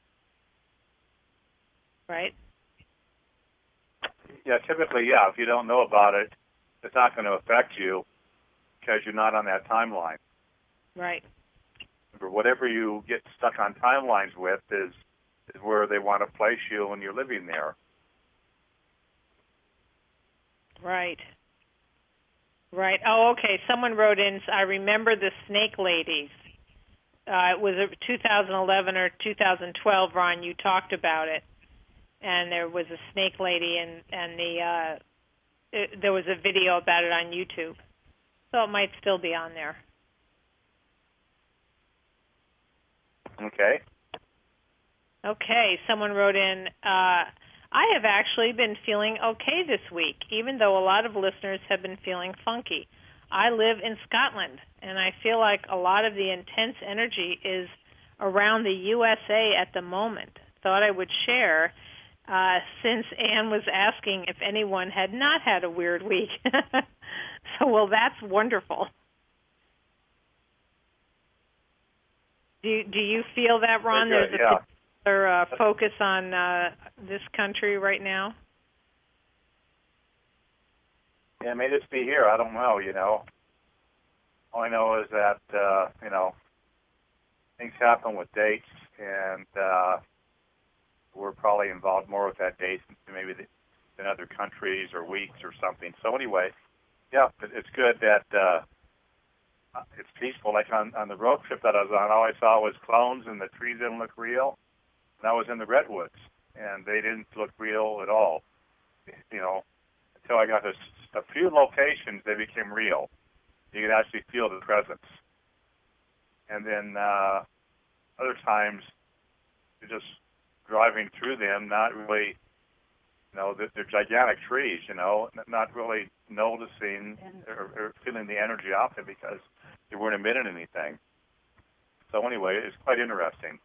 Right? Yeah, typically, yeah, if you don't know about it, it's not going to affect you because you're not on that timeline. Right. Remember, whatever you get stuck on timelines with is, is where they want to place you when you're living there. Right. Right. Oh, okay. Someone wrote in, I remember the snake ladies. Uh, it was two thousand eleven or two thousand twelve, Ron, you talked about it. And there was a snake lady, and, and the uh, it, there was a video about it on YouTube. So it might still be on there. Okay. Okay. Someone wrote in, uh, I have actually been feeling okay this week, even though a lot of listeners have been feeling funky. I live in Scotland, and I feel like a lot of the intense energy is around the U S A at the moment. Thought I would share, uh, since Anne was asking if anyone had not had a weird week. So, well, that's wonderful. Do you, do you feel that, Ron? Very good, There's a yeah. Or uh, focus on uh, this country right now? Yeah, it may just be here. I don't know, you know. All I know is that, uh, you know, things happen with dates, and uh, we're probably involved more with that date than maybe the, than other countries or weeks or something. So anyway, yeah, it, it's good that uh, it's peaceful. Like on, on the road trip that I was on, all I saw was clones, and the trees didn't look real. And I was in the redwoods, and they didn't look real at all. You know, until I got to a few locations, they became real. You could actually feel the presence. And then uh, other times, you're just driving through them, not really, you know, they're, they're gigantic trees, you know, not really noticing or, or feeling the energy off it because they weren't emitting anything. So anyway, it's quite interesting.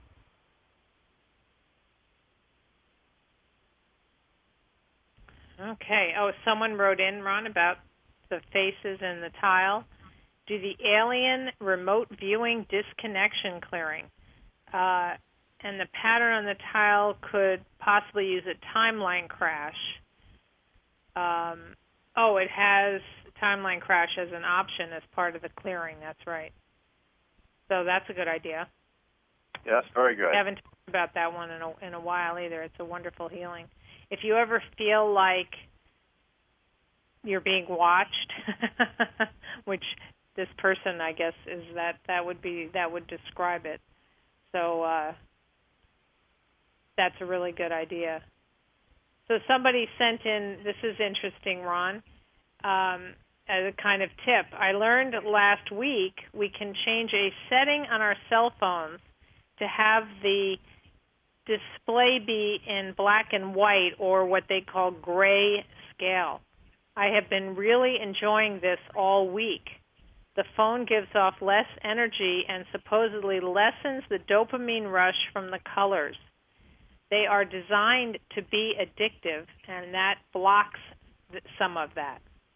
Okay. Oh, someone wrote in, Ron, about the faces in the tile. Do the alien remote viewing disconnection clearing. Uh, and the pattern on the tile could possibly use a timeline crash. Um, oh, it has timeline crash as an option as part of the clearing. That's right. So that's a good idea. Yes, very good. I haven't talked about that one in a, in a while either. It's a wonderful healing. If you ever feel like you're being watched, which this person, I guess, is that that would be that would describe it. So uh, that's a really good idea. So somebody sent in. This is interesting, Ron. Um, as a kind of tip, I learned last week we can change a setting on our cell phones to have the display be in black and white, or what they call gray scale. I have been really enjoying this all week. The phone gives off less energy and supposedly lessens the dopamine rush from the colors. They are designed to be addictive, and that blocks some of that.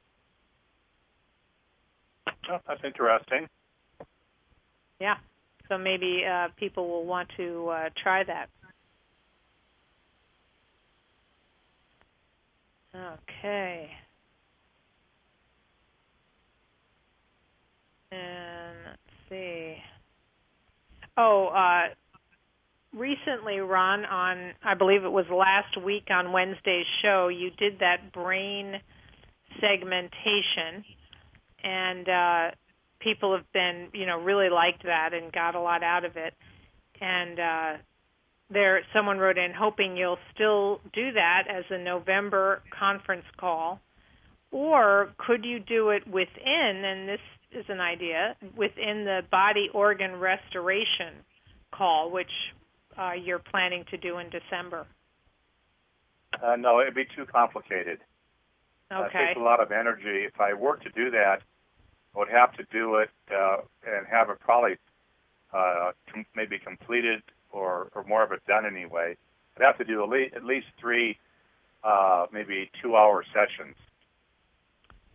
Oh, that's interesting. Yeah, so maybe uh, people will want to uh, try that. Okay. And let's see. Oh, uh, recently, Ron, on, I believe it was last week on Wednesday's show, you did that brain segmentation, and uh, people have been, you know, really liked that and got a lot out of it. And uh, there, someone wrote in hoping you'll still do that as a November conference call, or could you do it within, and this is an idea, within the body organ restoration call, which uh, you're planning to do in December? Uh, no, it'd be too complicated. Okay. Uh, it takes a lot of energy. If I were to do that, I would have to do it uh, and have it probably uh, com- maybe completed or, or more of it done anyway. I'd have to do at least, at least three, uh, maybe two-hour sessions.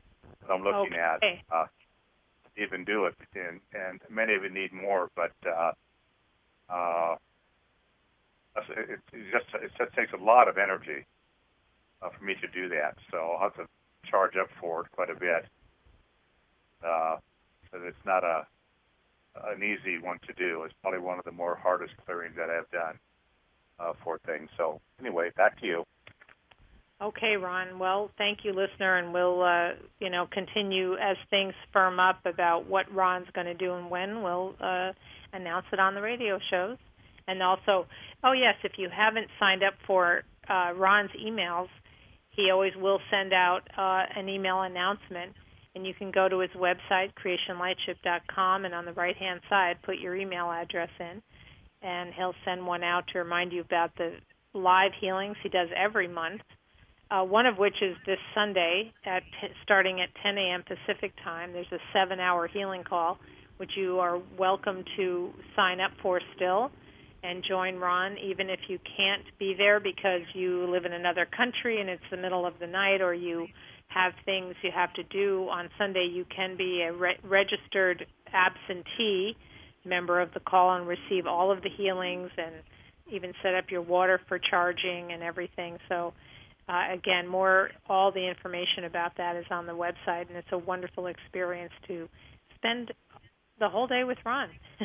I'm looking okay. at uh, even do it, and, and many of you need more, but uh, uh, it, it just it just takes a lot of energy uh, for me to do that. So I'll have to charge up for it quite a bit. Uh, so it's not a an easy one to do. It's probably one of the more hardest clearings that I've done uh, for things. So anyway, back to you. Okay, Ron. Well, thank you, listener, and we'll, uh, you know, continue as things firm up about what Ron's going to do and when. We'll uh, announce it on the radio shows. And also, oh, yes, if you haven't signed up for uh, Ron's emails, he always will send out uh, an email announcement, and you can go to his website, creation lightship dot com, and on the right-hand side, put your email address in, and he'll send one out to remind you about the live healings he does every month. Uh, one of which is this Sunday, at t- starting at ten a.m. Pacific time. There's a seven-hour healing call, which you are welcome to sign up for still and join Ron, even if you can't be there because you live in another country and it's the middle of the night, or you have things you have to do on Sunday. You can be a re- registered absentee member of the call and receive all of the healings and even set up your water for charging and everything. So Uh, again, more, all the information about that is on the website, and it's a wonderful experience to spend the whole day with Ron.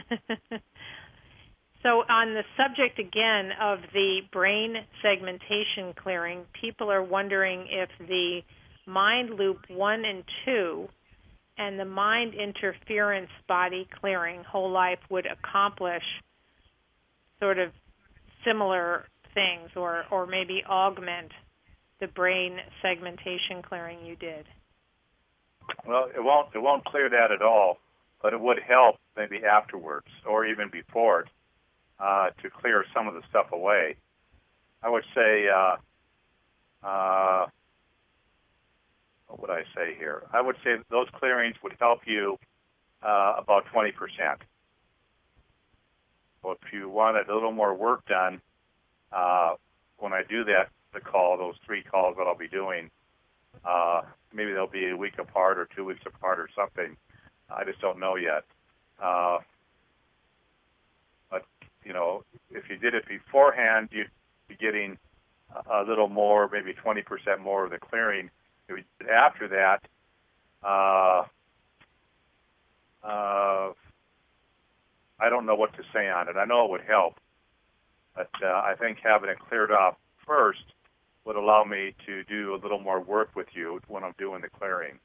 So on the subject, again, of the brain segmentation clearing, people are wondering if the mind loop one and two and the mind interference body clearing whole life would accomplish sort of similar things, or, or maybe augment the brain segmentation clearing you did. Well, it won't it won't clear that at all, but it would help maybe afterwards or even before it uh, to clear some of the stuff away. I would say, uh, uh, what would I say here? I would say that those clearings would help you uh, about twenty percent. So if you wanted a little more work done, uh, when I do that, the call, those three calls that I'll be doing, uh, maybe they'll be a week apart or two weeks apart or something. I just don't know yet. Uh, but, you know, if you did it beforehand, you'd be getting a little more, maybe twenty percent more of the clearing. If you did after that, uh, uh, I don't know what to say on it. I know it would help, but uh, I think having it cleared up first would allow me to do a little more work with you when I'm doing the clearing.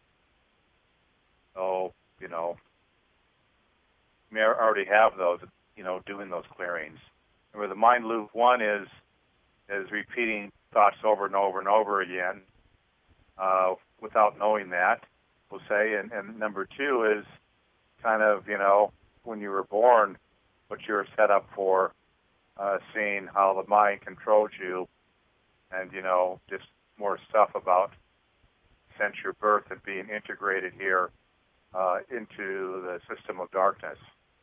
So, you know, I mean, I already have those, you know, doing those clearings. And where the mind loop one is, is repeating thoughts over and over and over again uh, without knowing that, we'll say. And, and number two is kind of, you know, when you were born, what you were set up for, uh, seeing how the mind controls you. And, you know, just more stuff about since your birth and being integrated here uh, into the system of darkness.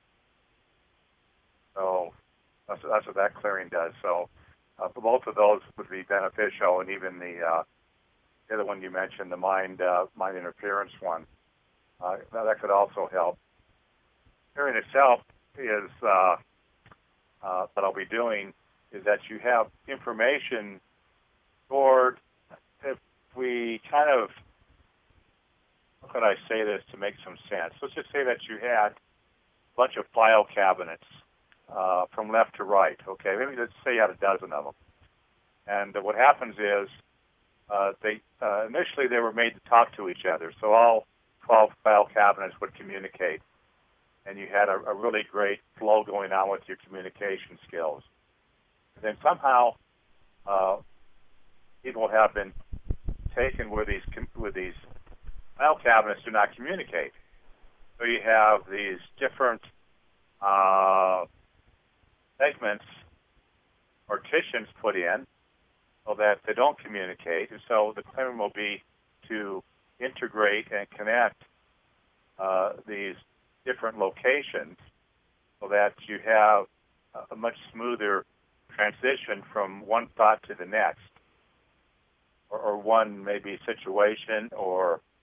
So that's, that's what that clearing does. So uh, both of those would be beneficial, and even the, uh, the other one you mentioned, the mind uh, mind interference one, uh, that could also help. Clearing itself is, uh, uh, what I'll be doing is that you have information stored. If we kind of, how could I say this to make some sense? Let's just say that you had a bunch of file cabinets uh, from left to right, okay? Maybe let's say you had a dozen of them. And uh, what happens is uh, they uh, initially they were made to talk to each other, so all twelve file cabinets would communicate, and you had a, a really great flow going on with your communication skills. And then somehow uh, people have been taken where these where these file cabinets do not communicate. So you have these different uh, segments, partitions put in, so that they don't communicate. And so the clearing will be to integrate and connect uh, these different locations so that you have a much smoother transition from one thought to the next, or, or one maybe situation or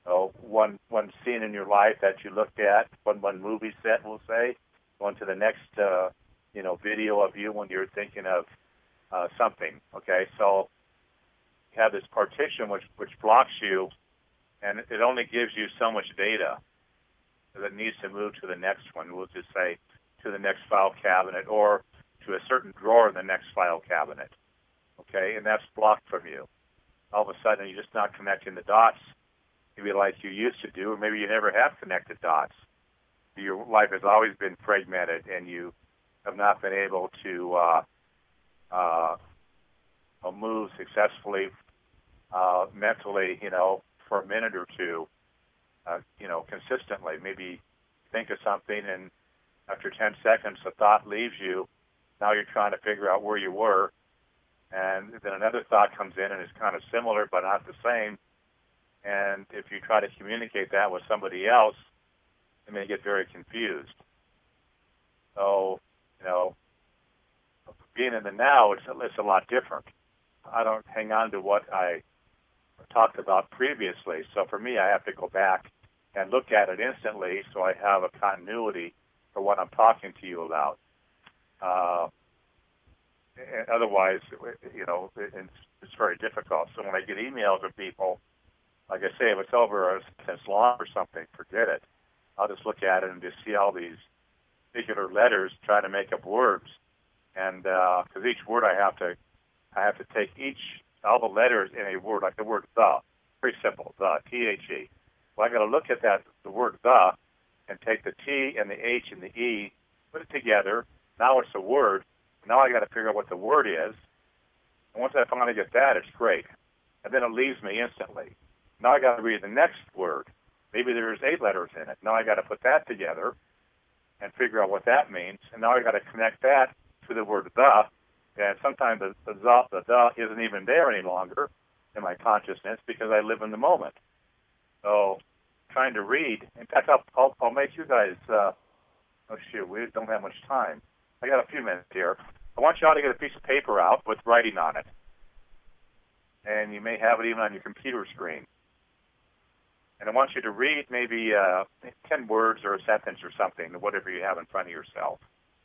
So one one scene in your life that you looked at, one one movie set, we'll say, going to the next uh, you know video of you when you're thinking of uh, something. Okay, so you have this partition which which blocks you, and it only gives you so much data that needs to move to the next one. We'll just say to the next file cabinet or to a certain drawer in the next file cabinet. Okay, and that's blocked from you. All of a sudden, you're just not connecting the dots maybe like you used to do, or maybe you never have connected dots. Your life has always been fragmented, and you have not been able to uh, uh, move successfully uh, mentally, you know, for a minute or two, uh, you know, consistently. Maybe think of something, and after ten seconds, the thought leaves you. Now you're trying to figure out where you were, and then another thought comes in, and it's kind of similar but not the same. And if you try to communicate that with somebody else, they may get very confused. So, you know, being in the now, it's, it's a lot different. I don't hang on to what I talked about previously. So for me, I have to go back and look at it instantly so I have a continuity for what I'm talking to you about. Uh, and otherwise, you know, it's, it's very difficult. So when I get emails from people, like I say, if it's over a sentence long or something, forget it. I'll just look at it and just see all these particular letters, try to make up words, and because uh, each word I have to, I have to take each all the letters in a word, like the word the, very simple, the T H E. Well, I got to look at that the word the, and take the T and the H and the E, put it together. Now it's a word. Now I got to figure out what the word is. And once I finally get that, it's great, and then it leaves me instantly. Now I got to read the next word. Maybe there's eight letters in it. Now I got to put that together and figure out what that means. And now I got to connect that to the word the. And sometimes the the, the the the isn't even there any longer in my consciousness because I live in the moment. So trying to read. In fact, I'll I'll, I'll make you guys. Uh, oh shoot, we don't have much time. I got a few minutes here. I want you all to get a piece of paper out with writing on it, and you may have it even on your computer screen. And I want you to read maybe uh, ten words or a sentence or something, whatever you have in front of yourself.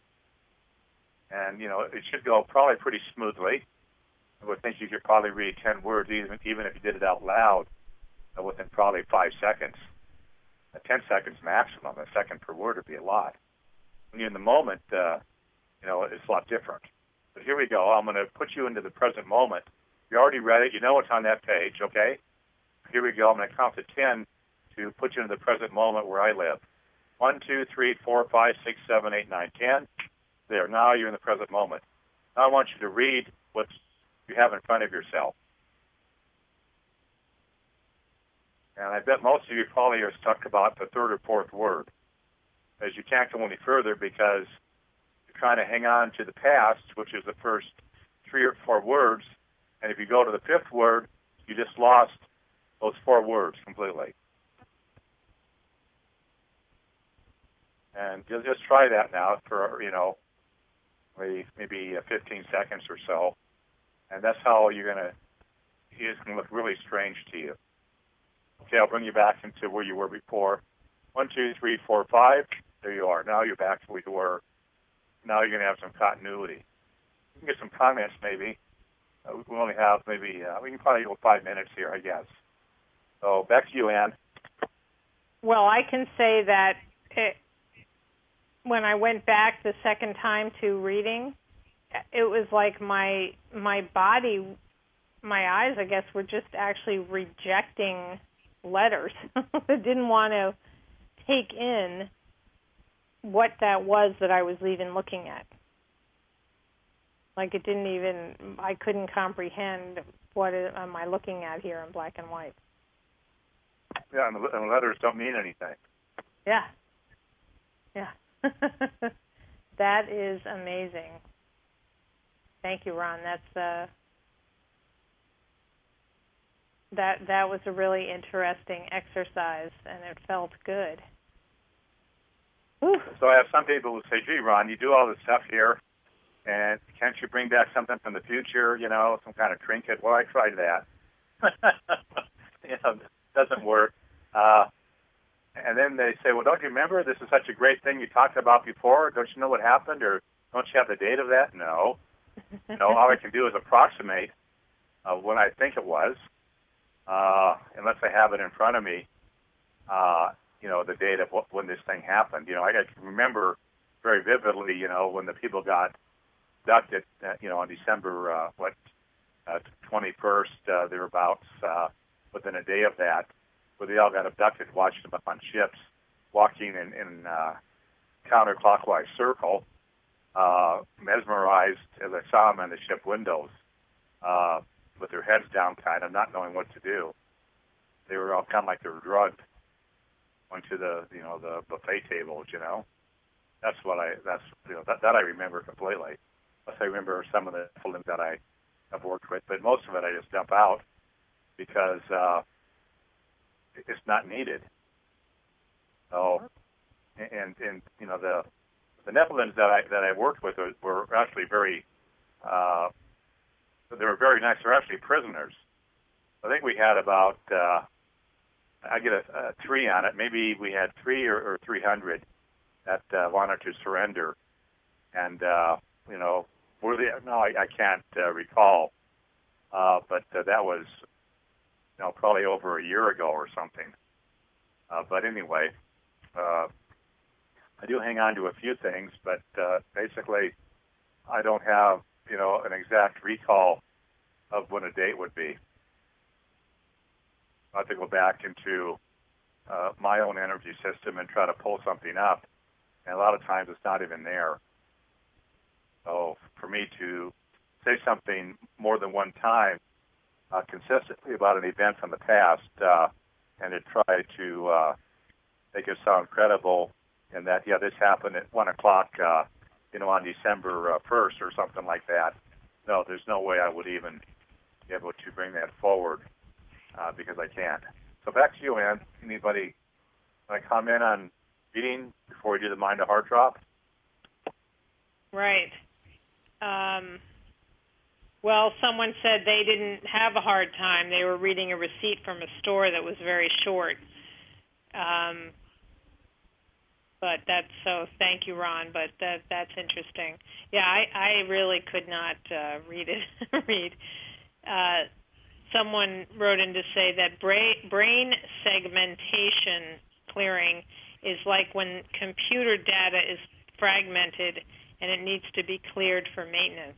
And, you know, it should go probably pretty smoothly. I would think you could probably read ten words, even, even if you did it out loud, uh, within probably five seconds. Uh, ten seconds maximum. A second per word would be a lot. When you're in the moment, uh, you know, it's a lot different. But here we go. I'm going to put you into the present moment. You already read it. You know what's on that page, okay? Here we go. I'm going to count to ten to put you into the present moment where I live. One, two, three, four, five, six, seven, eight, nine, ten. There. Now you're in the present moment. Now I want you to read what you have in front of yourself. And I bet most of you probably are stuck about the third or fourth word, as you can't go any further because you're trying to hang on to the past, which is the first three or four words. And if you go to the fifth word, you just lost those four words completely. And you'll just try that now for, you know, maybe, maybe fifteen seconds or so. And that's how you're going to, it's going to look really strange to you. Okay, I'll bring you back into where you were before. One, two, three, four, five. There you are. Now you're back to where you were. Now you're going to have some continuity. You can get some comments maybe. Uh, we only have maybe, uh, we can probably go five minutes here, I guess. So back to you, Ann. Well, I can say that it, when I went back the second time to reading, it was like my my body, my eyes, I guess, were just actually rejecting letters. It didn't want to take in what that was that I was even looking at. Like it didn't even, I couldn't comprehend what am I looking at here in black and white. Yeah, and the, and the letters don't mean anything. Yeah. Yeah. That is amazing. Thank you, Ron. That's uh, that that was a really interesting exercise, and it felt good. Whew. So I have some people who say, "Gee, Ron, you do all this stuff here, and can't you bring back something from the future? You know, some kind of trinket?" Well, I tried that. You know, it doesn't work. Uh, Uh, and then they say, well, don't you remember? This is such a great thing you talked about before. Don't you know what happened? Or don't you have the date of that? No. No, all I can do is approximate uh, when I think it was, uh, unless I have it in front of me, uh, you know, the date of what, when this thing happened. You know, I, I can remember very vividly, you know, when the people got abducted, uh, you know, on December, uh, what, uh, twenty-first, uh, thereabouts, uh, within a day of that, where they all got abducted, watched them up on ships, walking in, in uh, counterclockwise circle, uh, mesmerized as I saw them in the ship windows, uh, with their heads down, kind of not knowing what to do. They were all kind of like they were drugged onto the, you know, the buffet tables. You know, that's what I, that's you know, that, that I remember completely. Plus, I remember some of the films that I have worked with, but most of it I just dump out because uh, it's not needed. So, and and you know the the Nephilims that I that I worked with were, were actually very uh, they were very nice. They're actually prisoners. I think we had about uh, I get a, a three on it. Maybe we had three or, or three hundred that uh, wanted to surrender, and uh, you know, were they? No, I, I can't uh, recall, uh, but uh, that was you know probably over a year ago or something. Uh, but anyway, uh, I do hang on to a few things, but uh, basically, I don't have you know an exact recall of when a date would be. I have to go back into uh, my own energy system and try to pull something up, and a lot of times it's not even there. So for me to say something more than one time uh, consistently about an event from the past uh, and to try to uh, make it sound credible and that, yeah, this happened at one o'clock, uh, you know, on December uh, first or something like that, no, there's no way I would even be able to bring that forward. Uh, because I can't. So back to you, Ann. Anybody want to comment on reading before we do the mind to heart drop? Right. Um, well, someone said they didn't have a hard time. They were reading a receipt from a store that was very short. Um, but that's so. Thank you, Ron. But that that's interesting. Yeah, I, I really could not uh, read it. read. Uh, Someone wrote in to say that brain segmentation clearing is like when computer data is fragmented and it needs to be cleared for maintenance.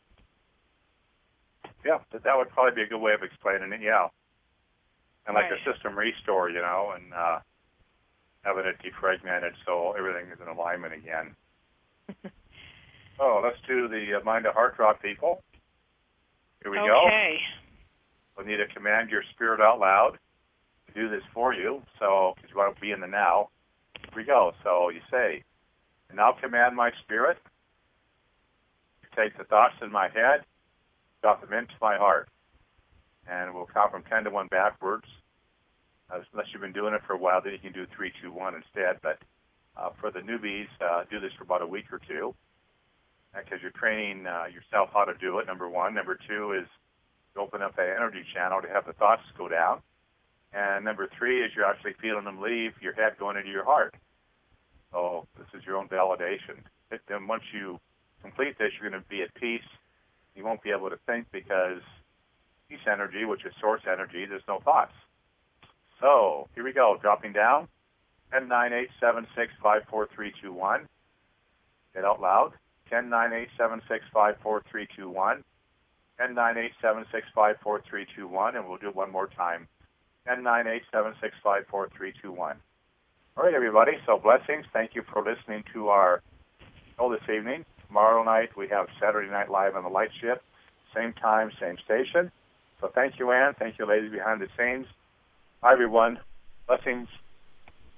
Yeah, that, that would probably be a good way of explaining it, yeah. And like right. a system restore, you know, and uh, having it defragmented so everything is in alignment again. Oh, let's do the uh, mind to heart drop, people. Here we okay. go. Okay. You'll need to command your spirit out loud to do this for you, so because you want to be in the now. Here we go. So you say, and now command my spirit to take the thoughts in my head, drop them into my heart. And we'll count from ten to one backwards. Uh, unless you've been doing it for a while, then you can do three, two, one instead. But uh, for the newbies, uh, do this for about a week or two, because you're training uh, yourself how to do it, number one. Number two is open up that energy channel to have the thoughts go down. And number three is you're actually feeling them leave your head going into your heart. So this is your own validation. It, then once you complete this, you're going to be at peace. You won't be able to think because peace energy, which is source energy, there's no thoughts. So here we go, dropping down. ten, nine, eight, seven, six, five, four, three, two, one. Get out loud. ten, nine, eight, seven, six, five, four, three, two, one. ten, nine, eight, seven, six, five, four, three, two, one, and we'll do it one more time. ten, nine, eight, seven, six, five, four, three, two, one. All right, everybody, so blessings. Thank you for listening to our show this evening. Tomorrow night, we have Saturday Night Live on the Light Ship. Same time, same station. So thank you, Ann. Thank you, ladies behind the scenes. Hi, everyone. Blessings.